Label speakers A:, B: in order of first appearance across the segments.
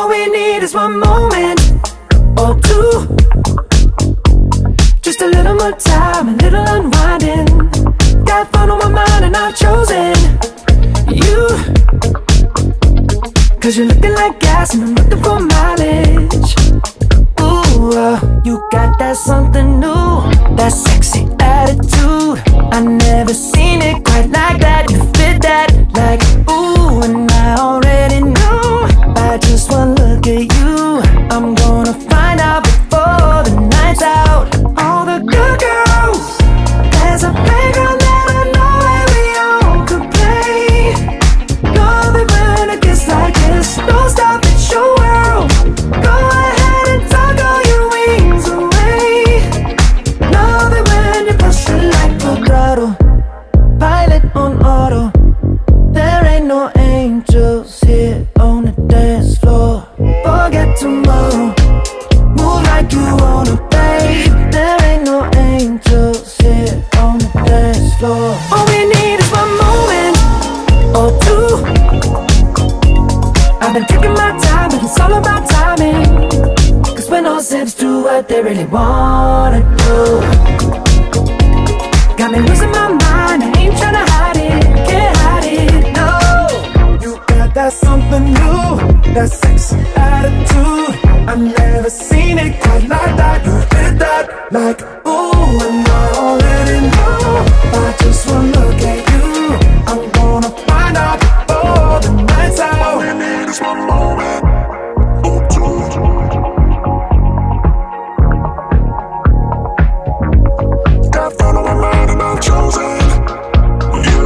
A: All we need is one moment or two, just a little more time, a little unwinding. Got fun on my mind and I've chosen you, 'cause you're looking like gas and I'm looking for mileage. Ooh, you got that something new, that sexy attitude. I never seen it quite like that. You fit that like ooh, and I already knew by just one look at you. I'm gonna find out before the night's out. All the good girls, there's a playground that I know where we all could play. Love it when it gets like this. Don't stop, it's your world. Go ahead and toggle your wings away. Love it when you push it like a throttle, pilot on auto. There ain't no angels here on the dance floor. Forget tomorrow, move like you wanna, babe. There ain't no angels here on the dance floor. All we need is one moment or two. I've been taking my time, but it's all about timing. 'Cause when those hips do what they really wanna do, got me losing my mind, I ain't tryna hide it, can't hide it, no. You got that something new, that sexy attitude. I've never seen it quite like that. You did that like ooh, and I already know by just one look at you. I'm gonna find out before the night's out. All we need is one moment or two. Got fun on my mind and I've chosen you.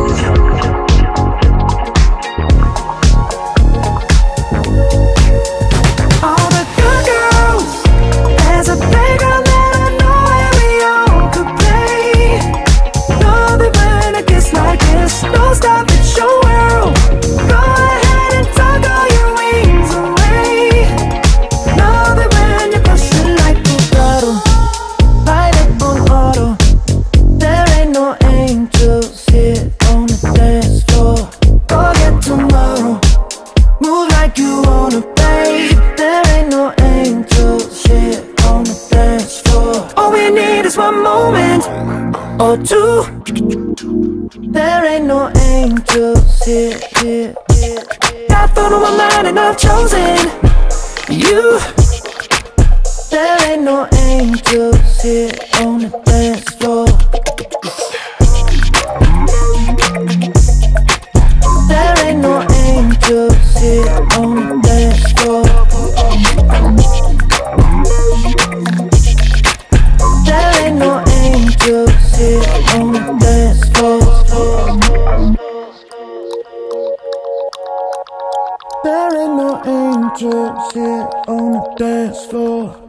A: All the good girls, there's a playground that I know where we all could play. Love it when it gets like this. Don't stop, it's your world. Go ahead and toggle your wings away. Love it when you push it like a throttle, pilot on auto. There ain't no angels here on the dance floor. Forget tomorrow, move like you wanna, babe. There ain't no angels here on the dance floor. All we need is one moment or two. There ain't no angels here, here, here. Got fun on my mind and I've chosen you. There ain't no angels here on the dance floor. There ain't no angels here on the dance floor. There ain't no angels here on the dance floor. There ain't no angels here on the dance floor.